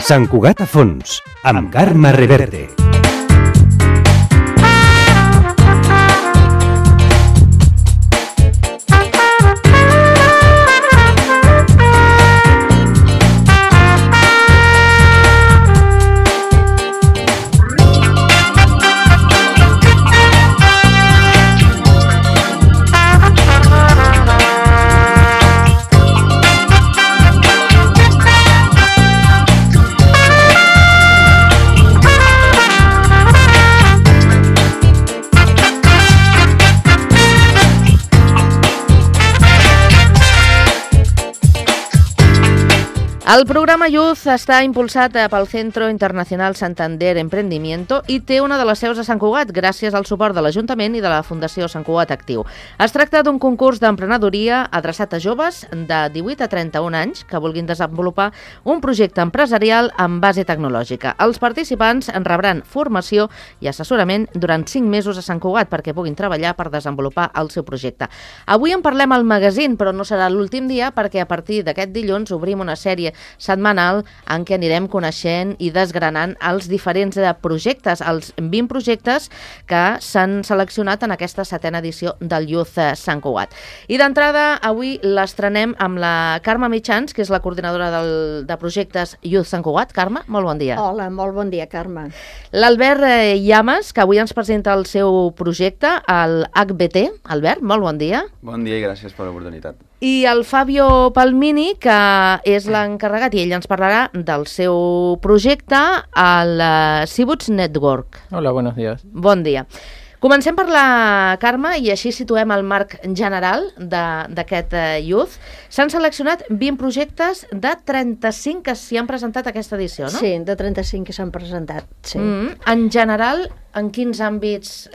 Sant Cugat a fons, amb Carme Reverte. El programa Youth està impulsat pel Centro Internacional Santander Emprendimiento i té una de les seus a Sant Cugat gràcies al suport de l'Ajuntament i de la Fundació Sant Cugat Actiu. Es tracta d'un concurs d'emprenedoria adreçat a joves de 18 a 31 anys que vulguin desenvolupar un projecte empresarial amb base tecnològica. Els participants en rebran formació i assessorament durant 5 mesos a Sant Cugat perquè puguin treballar per desenvolupar el seu projecte. Avui en parlem al magazín, però no serà l'últim dia perquè a partir d'aquest dilluns obrim una sèrie setmanal en què anirem coneixent i desgranant els diferents projectes, els 20 projectes que s'han seleccionat en aquesta 7a edició del Youth Sant Cugat. I d'entrada, avui l'estrenem amb la Carme Mitjans, que és la coordinadora de projectes Youth Sant Cugat. Carme, molt bon dia. Hola, molt bon dia, Carme. L'Albert Llamas, que avui ens presenta el seu projecte, el HBT. Albert, molt bon dia. Bon dia i gràcies per l'oportunitat. I el Fabio Palmini, que és l'encarregat, i ell ens parlarà del seu projecte al Cibuts Network. Hola, buenos días. Bon dia. Comencem per la Carme i així situem el marc general d'aquest Youth. S'han seleccionat 20 projectes de 35 que s'hi han presentat aquesta edició, no? Sí, de 35 que s'han presentat, sí. En general, en quins àmbits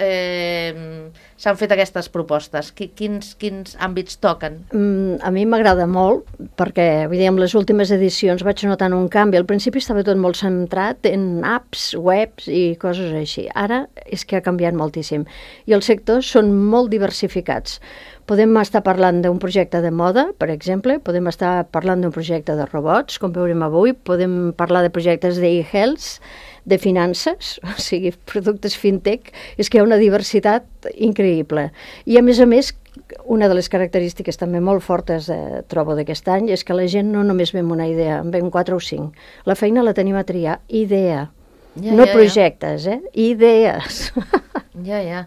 s'han fet aquestes propostes? Quins àmbits toquen? A mi m'agrada molt perquè, vull dir, en les últimes edicions vaig notant un canvi. Al principi estava tot molt centrat en apps, webs i coses així. Ara és que ha canviat moltíssim. I els sectors són molt diversificats. Podem estar parlant d'un projecte de moda, per exemple, podem estar parlant d'un projecte de robots, com veurem avui, podem parlar de projectes d'e-health, de finances, o sigui, productes fintech. És que hi ha una diversitat increïble. I a més, una de les característiques també molt fortes trobo d'aquest any és que la gent no només ve amb una idea, en ven 4 o 5. La feina la tenim a triar, idea. No projectes, idees. Ja.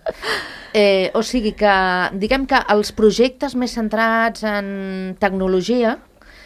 O sigui que, diguem que els projectes més centrats en tecnologia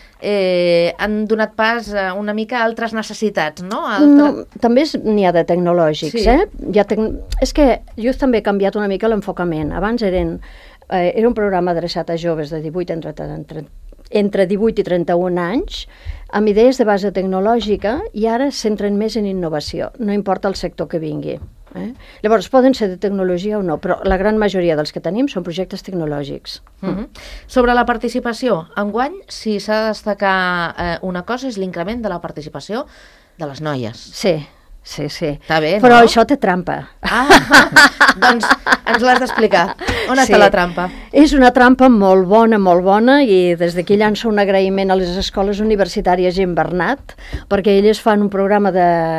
han donat pas una mica a altres necessitats, no? No, també n'hi ha de tecnològics, sí. És que jo també he canviat una mica l'enfocament. Abans era un programa adreçat a joves de 18 entre 18 i 31 anys, amb idees de base tecnològica, i ara es centren més en innovació, no importa el sector que vingui. Llavors, poden ser de tecnologia o no, però la gran majoria dels que tenim són projectes tecnològics. Sobre la participació, enguany, si s'ha de destacar una cosa, és l'increment de la participació de les noies. Sí. Està bé, però no? això té trampa. Doncs ens l'has d'explicar. On està la trampa? És una trampa molt bona, i des d'aquí llanço un agraïment a les escoles universitàries Gent Bernat, perquè elles fan un programa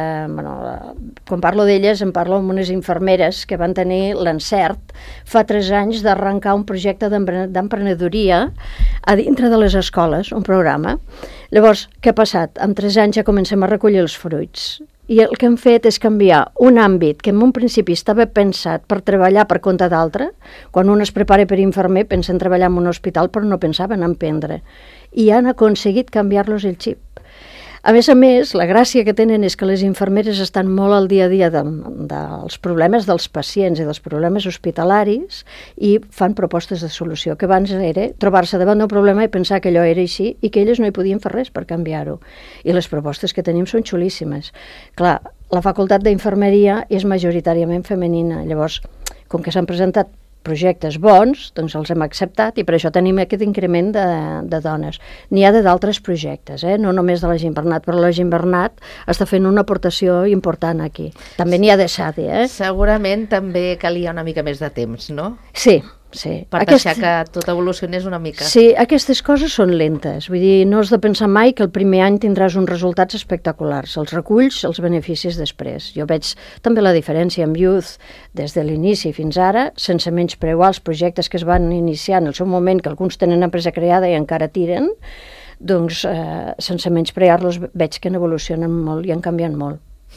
quan parlo d'elles, em parlo amb unes infermeres que van tenir l'encert fa 3 anys d'arrencar un projecte d'emprenedoria a dintre de les escoles, un programa. Llavors, què ha passat? En 3 anys ja comencem a recollir els fruits. I el que hem fet és canviar un àmbit que en un principi estava pensat per treballar per compte d'altre. Quan un es prepara per infermer pensa en treballar en un hospital, però no pensaven en emprendre. I han aconseguit canviar-los el xip. A més, la gràcia que tenen és que les infermeres estan molt al dia a dia dels problemes dels pacients i dels problemes hospitalaris i fan propostes de solució, que abans era trobar-se davant d'un problema i pensar que allò era així i que elles no hi podien fer res per canviar-ho. I les propostes que tenim són xulíssimes. Clar, la facultat d'infermeria és majoritàriament femenina, llavors, com que s'han presentat projectes bons, doncs els hem acceptat i per això tenim aquest increment de dones. N'hi ha d'altres projectes, no només de la Gent Bernat, però la Gent Bernat està fent una aportació important aquí. També n'hi ha de SADE. Segurament també calia una mica més de temps, no? Sí, sí. Per deixar que tot evolucionés una mica. Sí, aquestes coses són lentes. Vull dir, no has de pensar mai que el primer any tindràs uns resultats espectaculars. Els reculls, els beneficis després. Jo veig també la diferència amb Youth des de l'inici fins ara, sense menysprear els projectes que es van iniciar en el seu moment, que alguns tenen empresa creada i encara tiren, doncs sense menysprear-los veig que evolucionen molt i han canviat molt.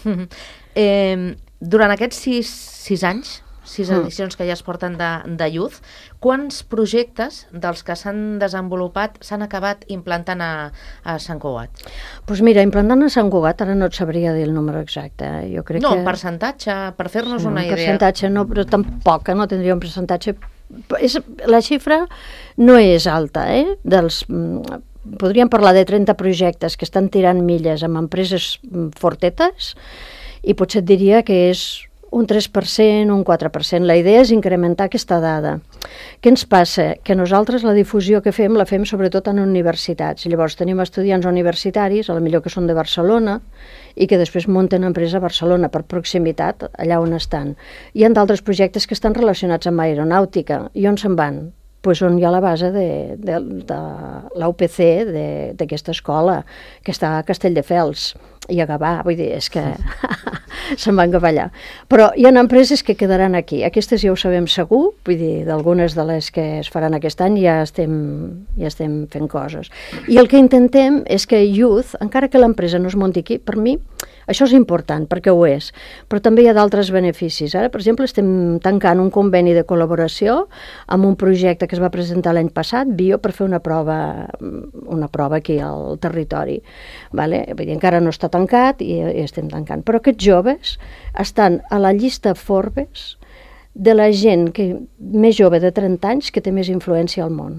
Durant aquests 6 anys, 6 edicions que ja es porten de Youth, quants projectes dels que s'han desenvolupat s'han acabat implantant a Sant Cugat? Doncs mira, implantant a Sant Cugat, ara no et sabria dir el número exacte. Jo crec no, que... un percentatge, per fer-nos una idea. Un percentatge no, però tampoc, no tindria un percentatge... La xifra no és alta, podríem parlar de 30 projectes que estan tirant milles amb empreses fortetes i potser et diria que és un 3%, un 4%. La idea és incrementar aquesta dada. Què ens passa? Que nosaltres la difusió que fem la fem sobretot en universitats. Llavors tenim estudiants universitaris, a la millor que són de Barcelona, i que després munten empresa a Barcelona per proximitat, allà on estan. Hi ha d'altres projectes que estan relacionats amb aeronàutica. I on se'n van? Pues on hi ha la base de la UPC d'aquesta escola, que està a Castelldefels i a Gavà, vull dir, és que se'n van cap allà. Però hi ha empreses que quedaran aquí, aquestes ja ho sabem segur, vull dir, d'algunes de les que es faran aquest any ja estem fent coses. I el que intentem és que Youth, encara que l'empresa no es munti aquí, per mi això és important, perquè ho és, però també hi ha d'altres beneficis. Ara, per exemple, estem tancant un conveni de col·laboració amb un projecte que es va presentar l'any passat, Bio, per fer una prova aquí al territori. Vale? Vull dir, encara no està tancat i estem tancant. Però aquests joves estan a la llista Forbes de la gent més jove de 30 anys que té més influència al món.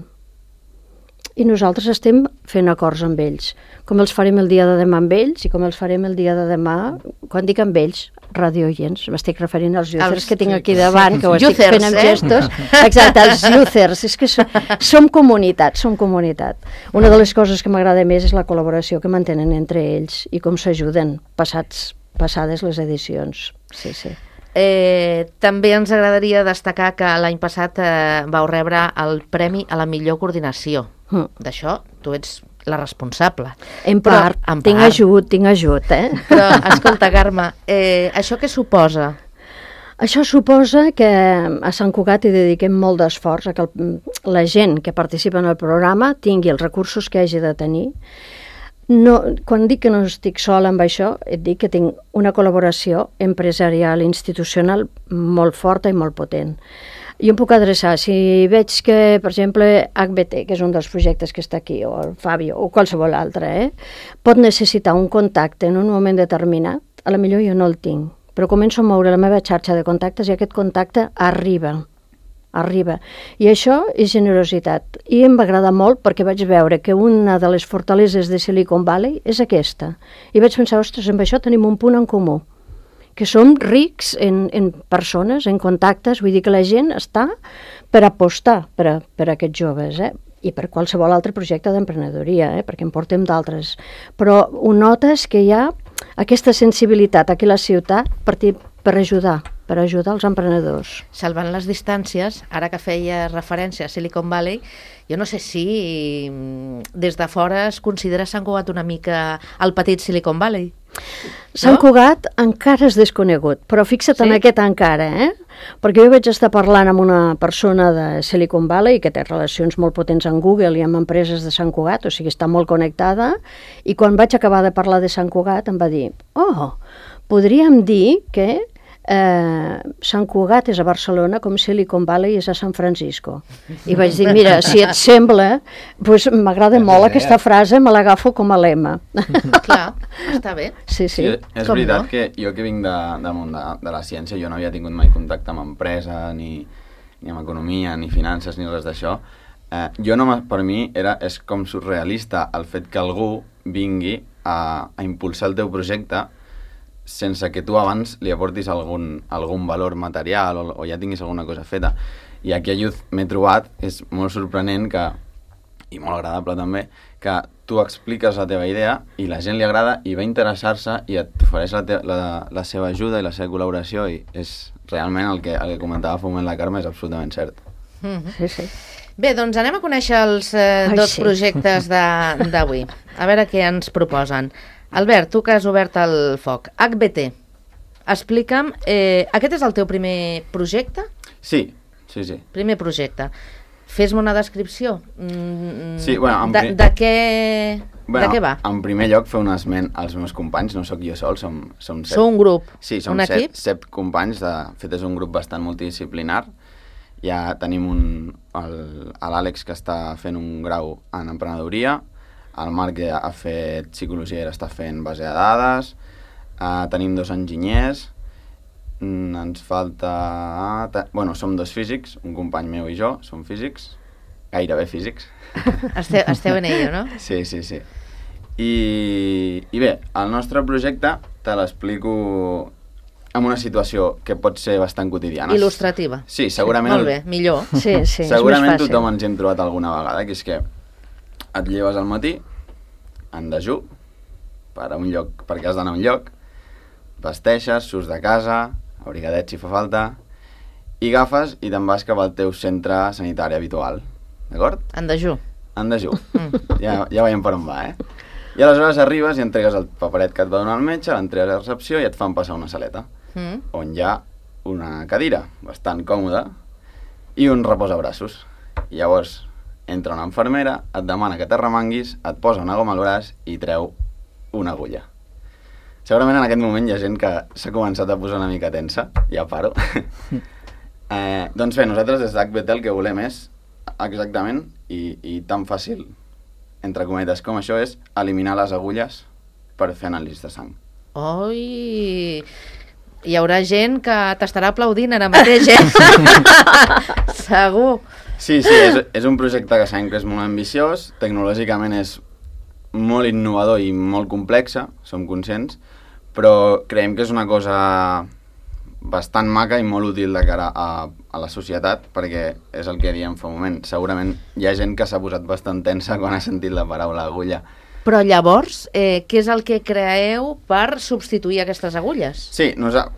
I nosaltres estem fent acords amb ells, com els farem el dia de demà amb ells i com els farem el dia de demà, quan dic amb ells, radioients, m'estic referint als youthers que tinc aquí davant, que ho estic fent amb gestos. Exacte, els youthers, és que som comunitat, som comunitat. Una de les coses que m'agrada més és la col·laboració que mantenen entre ells i com s'ajuden passades les edicions. Sí, sí. També ens agradaria destacar que l'any passat vau rebre el Premi a la millor coordinació. D'això tu ets la responsable. En part, tinc ajut, Però, escolta, Carme, això què suposa? Això suposa que a Sant Cugat hi dediquem molt d'esforç a que la gent que participa en el programa tingui els recursos que hagi de tenir. No, quan dic que no estic sola amb això, et dic que tinc una col·laboració empresarial, institucional molt forta i molt potent. Jo em puc adreçar, si veig que, per exemple, HBT, que és un dels projectes que està aquí, o el Fabio, o qualsevol altre, pot necessitar un contacte en un moment determinat, a la millor jo no el tinc, però començo a moure la meva xarxa de contactes i aquest contacte arriba. I això és generositat. I em va agradar molt perquè vaig veure que una de les fortaleses de Silicon Valley és aquesta. I vaig pensar, ostres, amb això tenim un punt en comú, que som rics en persones, en contactes, vull dir que la gent està per apostar per aquests joves, i per qualsevol altre projecte d'emprenedoria, perquè en portem d'altres. Però ho notes que hi ha aquesta sensibilitat aquí a la ciutat per ajudar els emprenedors. Salvant les distàncies, ara que feia referència a Silicon Valley, jo no sé si des de fora es considera Sant Cugat una mica el petit Silicon Valley. Sant Cugat encara és desconegut, però fixa't en aquest encara, perquè jo vaig estar parlant amb una persona de Silicon Valley que té relacions molt potents amb Google i amb empreses de Sant Cugat, o sigui, està molt connectada, i quan vaig acabar de parlar de Sant Cugat em va dir, podríem dir que Sant Cugat és a Barcelona com Silicon Valley és a San Francisco. I vaig dir, mira, si et sembla, doncs m'agrada molt aquesta frase, me l'agafo com a lema. Clar, està bé. Sí. És veritat que jo que vinc del món de la ciència, jo no havia tingut mai contacte amb empresa, ni amb economia, ni finances, ni res d'això. Per mi és com surrealista el fet que algú vingui a impulsar el teu projecte sense que tu abans li aportis algun valor material o ja tinguis alguna cosa feta. I aquí a Youth m'he trobat, és molt sorprenent i molt agradable també, que tu expliques la teva idea i la gent li agrada i va interessar-se i et ofereix la seva ajuda i la seva col·laboració, i és realment el que comentava fa un moment la Carme, és absolutament cert. Sí, sí. Bé, doncs anem a conèixer els dos projectes d'avui. A veure què ens proposen. Albert, tu que has obert el foc. HBT, explica'm, aquest és el teu primer projecte? Sí. Primer projecte. Fes-me una descripció. Sí, bueno, de què va? En primer lloc, fer un esment als meus companys, no sóc jo sol, som 7. Sou un grup, sí, som un equip? 7 companys, de fet és un grup bastant multidisciplinar. Ja tenim l'Àlex que està fent un grau en emprenedoria, el Marc ja ha fet psicologia i ara està fent base de dades, tenim 2 enginyers, ens falta... Bueno, som 2 físics, un company meu i jo, som físics, gairebé físics. Esteu en ello, no? Sí. I bé, el nostre projecte te l'explico en una situació que pot ser bastant quotidiana. Il·lustrativa. Sí, segurament... Molt bé, millor. Sí, segurament tothom ens hem trobat alguna vegada, que és que et lleves al matí, en dejú, perquè has d'anar a un lloc, vesteixes, surts de casa, abrigadet si fa falta, i agafes i te'n vas cap al teu centre sanitari habitual, d'acord? En dejú. En dejú. Ja veiem per on va, I aleshores arribes i entregues el paperet que et va donar el metge, l'entregues a recepció i et fan passar una saleta, on hi ha una cadira bastant còmoda i un reposabraços. I llavors entra una infermera, et demana que t'arremanguis, et posa una goma al braç i treu una agulla. Segurament en aquest moment hi ha gent que s'ha començat a posar una mica tensa. Ja paro. Doncs bé, nosaltres des d'HBT el que volem és exactament, i tan fàcil, entre cometes, com això és eliminar les agulles per fer anàlisis de sang. Oi! Hi haurà gent que t'estarà aplaudint ara mateix, Segur. Sí, és un projecte que sabem que és molt ambiciós, tecnològicament és molt innovador i molt complexa, som conscients, però creiem que és una cosa bastant maca i molt útil de cara a la societat, perquè és el que diem fa un moment. Segurament hi ha gent que s'ha posat bastant tensa quan ha sentit la paraula agulla. Però llavors, què és el que creeu per substituir aquestes agulles? Sí,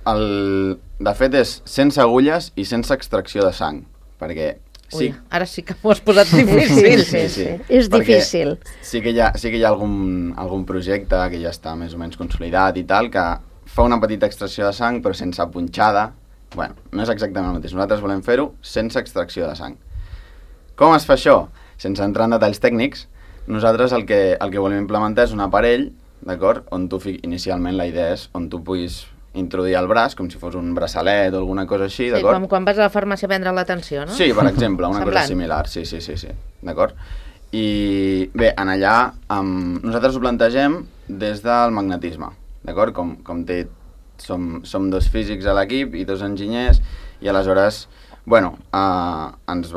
de fet és sense agulles i sense extracció de sang, perquè... Ui, ara sí que m'ho has posat difícil. Sí. És difícil. Sí que hi ha algun projecte que ja està més o menys consolidat i tal, que fa una petita extracció de sang però sense punxada. Bueno, no és exactament el mateix. Nosaltres volem fer-ho sense extracció de sang. Com es fa això? Sense entrar en detalls tècnics, nosaltres el que volem implementar és un aparell, d'acord? On tu inicialment la idea és on tu puguis introduir el braç, com si fos un braçalet o alguna cosa així, d'acord? Sí, com quan vas a la farmàcia a prendre l'atenció, no? Sí, per exemple, una cosa similar, sí, d'acord? I bé, en allà nosaltres ho plantegem des del magnetisme, d'acord? Com t'he dit, som 2 físics a l'equip i 2 enginyers, i aleshores, bueno, ens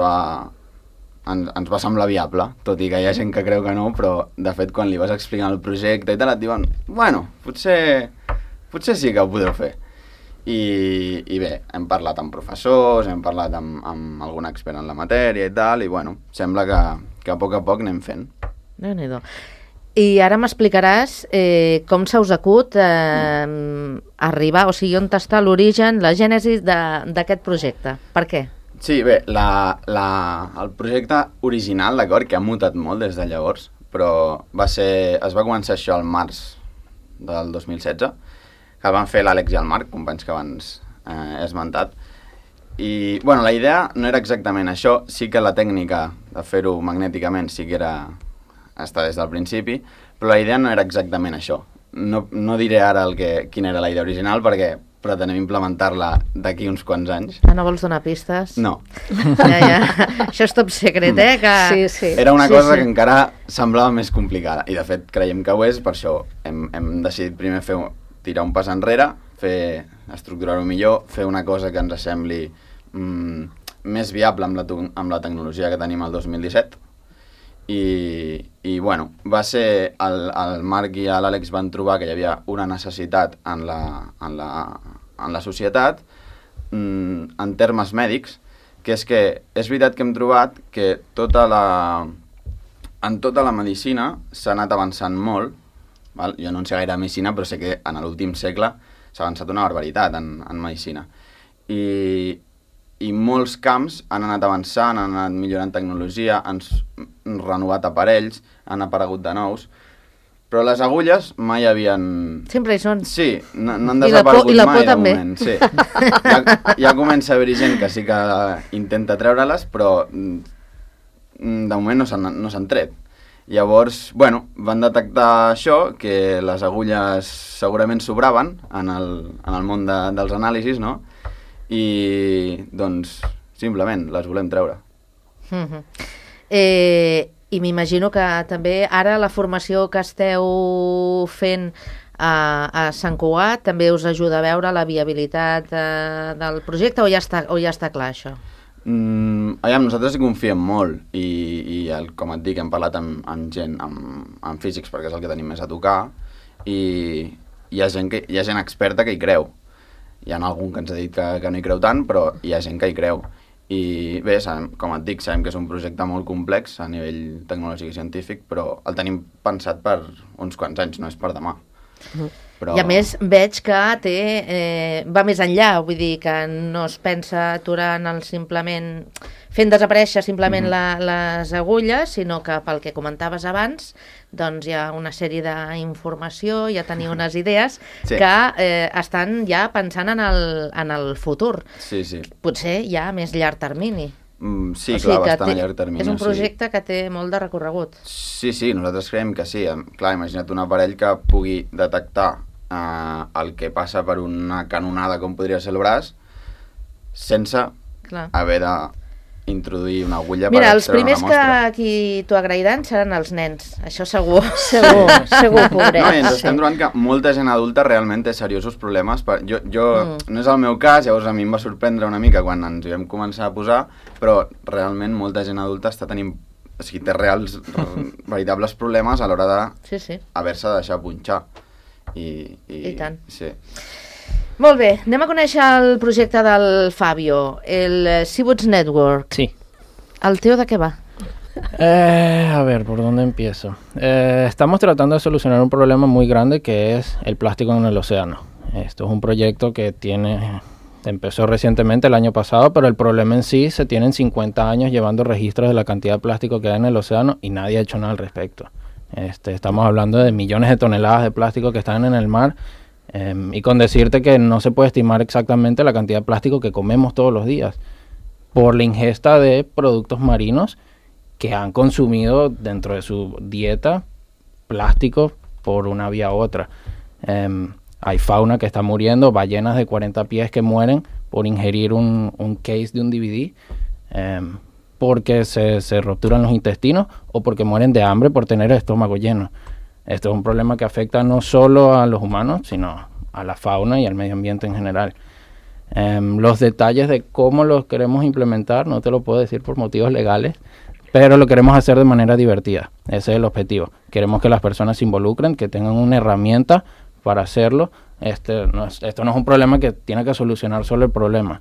va semblar viable, tot i que hi ha gent que creu que no, però de fet quan li vas explicant el projecte i tal, et diuen, bueno, potser sí que ho podeu fer. I bé, hem parlat amb professors, hem parlat amb algun expert en la matèria i tal, i bueno, sembla que a poc anem fent. Déu-n'hi-do. I ara m'explicaràs com se us acut arribar, o sigui, on està l'origen, la gènesi d'aquest projecte. Per què? Sí, bé, el projecte original, d'acord, que ha mutat molt des de llavors, però es va començar això al març del 2016, que van fer l'Àlex i el Marc, companys que abans he esmentat. I, bueno, la idea no era exactament això, sí que la tècnica de fer-ho magnèticament sí que està des del principi, però la idea no era exactament això. No diré ara quina era la idea original, perquè pretenem implementar-la d'aquí uns quants anys. No vols donar pistes? No. Ja. Això és top secret, Que... Sí. Era una cosa que encara semblava més complicada, i de fet creiem que ho és, per això hem decidit primer tirar un pas enrere, estructurar-ho millor, fer una cosa que ens sembli més viable amb la tecnologia que tenim el 2017. I bueno, va ser el Marc i l'Àlex van trobar que hi havia una necessitat en la societat en termes mèdics, que és veritat que hem trobat que en tota la medicina s'ha anat avançant molt, val? Jo no en sé gaire de medicina, però sé que en l'últim segle s'ha avançat una barbaritat en medicina. I i molts camps han anat avançant, han anat millorant tecnologia, han renovat aparells, han aparegut de nous, però les agulles mai havien... Sempre hi són. Sí, no han desaparegut mai de moment. Sí. Ja comença a haver gent que sí que intenta treure-les, però de moment no s'han tret. Llavors, bueno, van detectar això, que les agulles segurament sobraven en el món dels anàlisis, no? I, doncs, simplement, les volem treure. I m'imagino que també ara la formació que esteu fent a Sant Cugat també us ajuda a veure la viabilitat del projecte o ja està clar això? Nosaltres hi confiem molt i com et dic, hem parlat amb gent, amb físics, perquè és el que tenim més a tocar, i hi ha gent experta que hi creu. Hi ha algun que ens ha dit que no hi creu tant, però hi ha gent que hi creu. I bé, com et dic, sabem que és un projecte molt complex a nivell tecnològic i científic, però el tenim pensat per uns quants anys, no és per demà. Però... I a més veig que va més enllà, vull dir que no es pensa aturant fent desaparèixer simplement les agulles, sinó que pel que comentaves abans, doncs hi ha una sèrie d'informació, ja teniu unes idees que estan ja pensant en el futur. Sí, sí. Potser ja a més llarg termini. Sí, clar, bastant a llarg termini. És un projecte que té molt de recorregut. Sí, nosaltres creiem que sí. Clar, imagina't un aparell que pugui detectar el que passa per una canonada com podria ser el braç sense haver d'introduir una agulla per extreure una mostra. Mira, els primers que t'ho agrairan seran els nens, això segur. Segur, pobret. No, i ens estem trobant que molta gent adulta realment té seriosos problemes. No és el meu cas, llavors a mi em va sorprendre una mica quan ens hi vam començar a posar, però realment molta gent adulta està tenint, o sigui, té veritables problemes a l'hora d'haver-se de deixar punxar. I tant. Sí. Molt bé, anem a conèixer el projecte del Fabio, el Seawoods Network. Sí. ¿El teu de qué va? A ver, ¿por dónde empiezo? Estamos tratando de solucionar un problema muy grande que es el plástico en el océano. Esto es un proyecto que empezó recientemente el año pasado, pero el problema en sí se tienen 50 años llevando registros de la cantidad de plástico que hay en el océano y nadie ha hecho nada al respecto. Estamos hablando de millones de toneladas de plástico que están en el mar, y con decirte que no se puede estimar exactamente la cantidad de plástico que comemos todos los días por la ingesta de productos marinos que han consumido dentro de su dieta plástico por una vía u otra. Hay fauna que está muriendo, ballenas de 40 pies que mueren por ingerir un case de un DVD, porque se rupturan los intestinos o porque mueren de hambre por tener el estómago lleno. Esto es un problema que afecta no solo a los humanos, sino a la fauna y al medio ambiente en general. Los detalles de cómo los queremos implementar no te lo puedo decir por motivos legales, pero lo queremos hacer de manera divertida. Ese es el objetivo. Queremos que las personas se involucren, que tengan una herramienta para hacerlo. Esto no es un problema que tiene que solucionar solo el problema.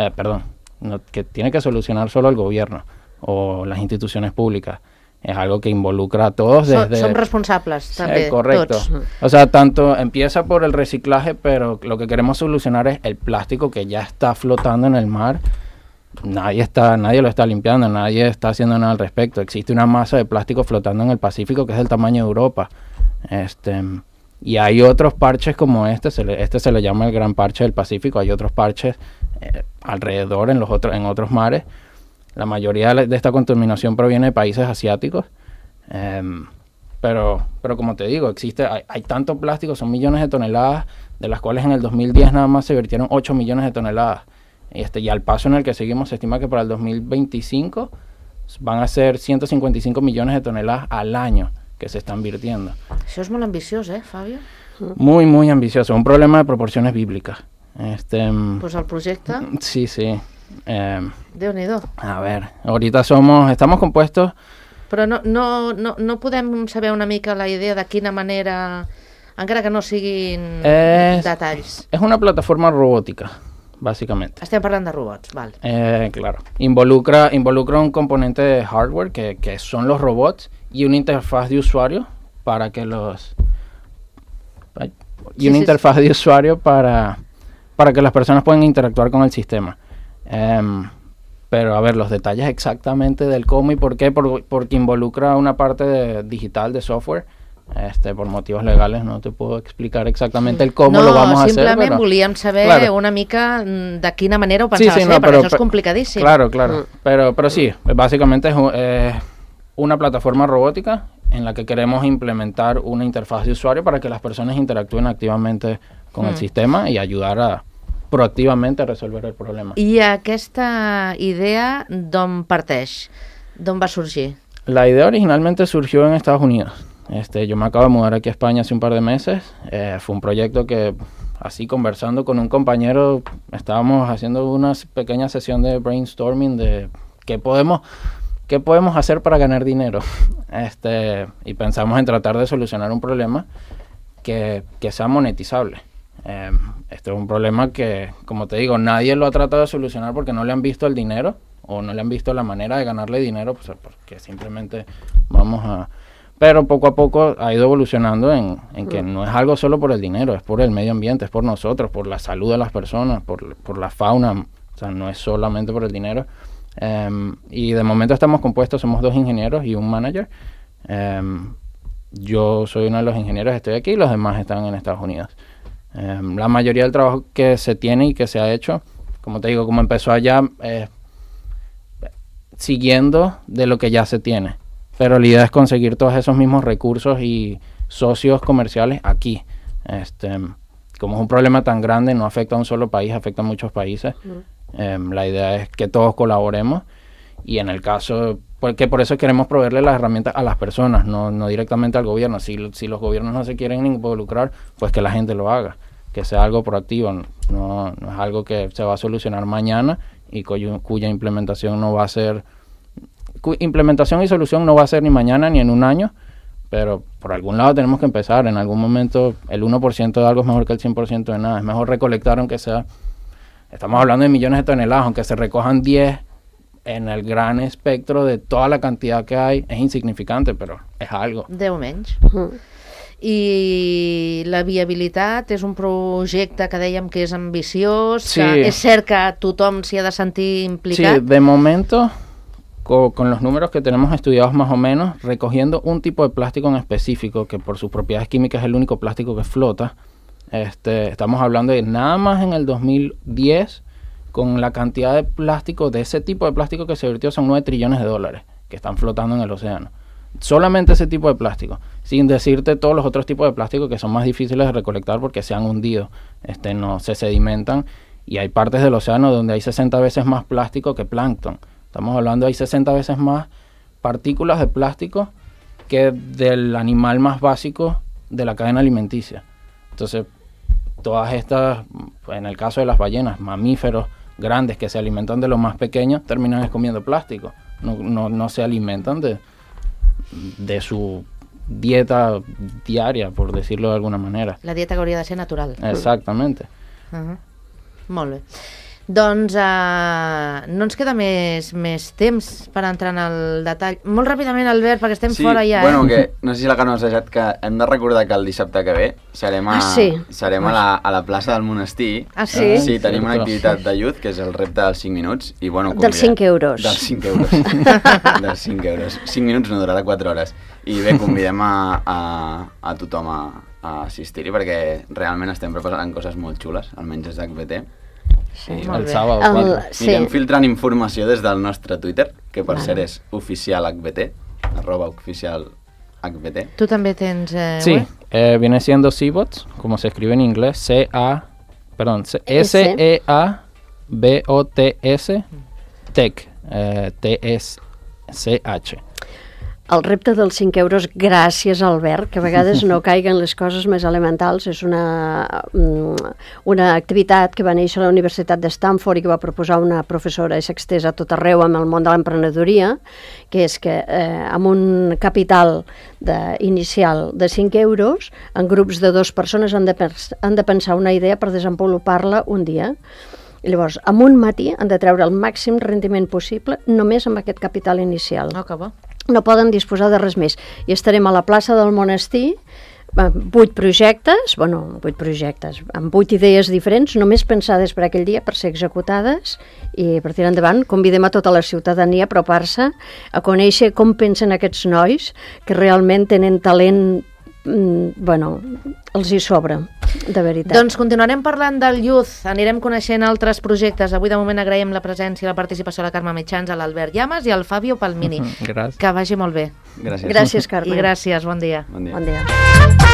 Que tiene que solucionar solo el gobierno o las instituciones públicas. Es algo que involucra a todos desde... Son responsables també, correcto. Tots. O sea, tanto empieza por el reciclaje, pero lo que queremos solucionar es el plástico que ya está flotando en el mar. Nadie lo está limpiando, nadie está haciendo nada al respecto. Existe una masa de plástico flotando en el Pacífico que es del tamaño de Europa. Y hay otros parches como este se le llama el Gran Parche del Pacífico. Hay otros parches alrededor en otros mares. La mayoría de esta contaminación proviene de países asiáticos, pero como te digo, hay tanto plástico, son millones de toneladas, de las cuales en el 2010 nada más se vertieron 8 millones de toneladas. Y al paso en el que seguimos se estima que para el 2025 van a ser 155 millones de toneladas al año que se están vertiendo. Això és molt ambiciós, Fabio? Muy, muy ambicioso, un problema de proporciones bíblicas. Pues el projecte... Sí. Déu-n'hi-do. A ver, ahorita estamos compuestos... Però no podem saber una mica la idea de quina manera, encara que no siguin detalls. Es una plataforma robótica, básicamente. Estem parlant de robots, val. Claro. Involucra un componente de hardware, que son los robots, y una interfaz de usuario para que interfaz de usuario para que las personas puedan interactuar con el sistema. Pero, a ver, los detalles exactamente del cómo y por qué, porque involucra una parte digital de software. Por motivos legales no te puedo explicar exactamente el cómo lo vamos a hacer. No, simplement volíem saber una mica de quina manera ho pensaves fer, perquè això és complicadíssim. Claro. Pero sí, básicamente es una plataforma robótica en la que queremos implementar una interfaz de usuario para que las personas interactúen activamente con el sistema y ayudar proactivamente a resolver el problema. I aquesta idea d'on parteix? D'on va sorgir? La idea originalmente surgió en Estados Unidos. Yo me acabo de mudar aquí a España hace un par de meses. Fue un proyecto que, así conversando con un compañero, estábamos haciendo una pequeña sesión de brainstorming de qué podemos hacer para ganar dinero. Y pensamos en tratar de solucionar un problema que sea monetizable. Este es un problema que, como te digo, nadie lo ha tratado de solucionar porque no le han visto el dinero o no le han visto la manera de ganarle dinero, pues porque simplemente vamos a... Pero poco a poco ha ido evolucionando en que no es algo solo por el dinero, es por el medio ambiente, es por nosotros, por la salud de las personas, por la fauna, o sea, no es solamente por el dinero. Y de momento estamos compuestos, somos 2 ingenieros y un manager. Yo soy uno de los ingenieros, estoy aquí, y los demás están en Estados Unidos. La mayoría del trabajo que se tiene y que se ha hecho, como te digo, como empezó allá, siguiendo de lo que ya se tiene. Pero la idea es conseguir todos esos mismos recursos y socios comerciales aquí. Como es un problema tan grande, no afecta a un solo país, afecta a muchos países. La idea es que todos colaboremos y en el caso, porque por eso queremos proveerle las herramientas a las personas, no directamente al gobierno. Si los gobiernos no se quieren involucrar, pues que la gente lo haga, que sea algo proactivo, no es algo que se va a solucionar mañana y cuya implementación no va a ser... Implementación y solución no va a ser ni mañana ni en un año, pero por algún lado tenemos que empezar. En algún momento el 1% de algo es mejor que el 100% de nada. Es mejor recolectar, aunque sea... Estamos hablando de millones de toneladas, aunque se recojan 10 en el gran espectro de toda la cantidad que hay, es insignificante, pero es algo. 10 menys. I la viabilitat és un projecte que dèiem que és ambiciós, sí. Que és cert que tothom s'hi ha de sentir implicat. Sí, de momento... Con los números que tenemos estudiados más o menos, recogiendo un tipo de plástico en específico, que por sus propiedades químicas es el único plástico que flota, estamos hablando de nada más en el 2010, con la cantidad de plástico, de ese tipo de plástico que se vertió, son $9 trillones que están flotando en el océano. Solamente ese tipo de plástico, sin decirte todos los otros tipos de plástico que son más difíciles de recolectar porque se han hundido, no se sedimentan, y hay partes del océano donde hay 60 veces más plástico que plancton. Estamos hablando, hay 60 veces más partículas de plástico que del animal más básico de la cadena alimenticia. Entonces, todas estas, en el caso de las ballenas, mamíferos grandes que se alimentan de lo más pequeño, terminan comiendo plástico. No se alimentan de su dieta diaria, por decirlo de alguna manera. La dieta que hauria de ser natural. Exactamente. Molt bé. Doncs no ens queda més temps per entrar en el detall. Molt ràpidament, Albert, perquè estem fora ja. Bueno, que no sé si la Carme us ha deixat que hem de recordar que el dissabte que ve serem a la plaça del monestir. Ah, sí? Sí, tenim una activitat de youth, que és el repte dels 5 minuts. I, bueno, dels 5 euros. Dels 5 euros. Dels 5 euros. 5 minuts no durarà 4 hores. I bé, convidem a tothom a assistir-hi perquè realment estem preparant coses molt xules, almenys des d'HBT. Sí, el sábado. Anirem filtrant informació des del nostre Twitter, que per cert és oficialhbt, @oficialhbt. Tu també tens Sí, viene siendo Seabots, como se escribe en inglés, SEABOTS, Tech, TSCH. El repte dels 5 euros, gràcies Albert, que a vegades no caiguen les coses més elementals, és una activitat que va néixer a la Universitat de Stanford i que va proposar una professora i s'ha estès a tot arreu amb el món de l'emprenedoria, que és que amb un capital inicial de 5 euros, en grups de 2 persones han de pensar una idea per desenvolupar-la un dia. I llavors, en un matí han de treure el màxim rendiment possible només amb aquest capital inicial. No, que bo. No poden disposar de res més. I estarem a la plaça del monestir 8 projectes, amb 8 idees diferents, només pensades per aquell dia per ser executades, i per tirar endavant convidem a tota la ciutadania a apropar-se, a conèixer com pensen aquests nois que realment tenen talent, els hi sobra, de veritat. Doncs continuarem parlant del Youth, anirem coneixent altres projectes. Avui de moment agraïm la presència i la participació de la Carme Mitjans, a l'Albert Llamas i al Fabio Palmini. Gràcies. Que vagi molt bé. Gràcies. Gràcies, Carme. I gràcies, bon dia. Bon dia. Bon dia.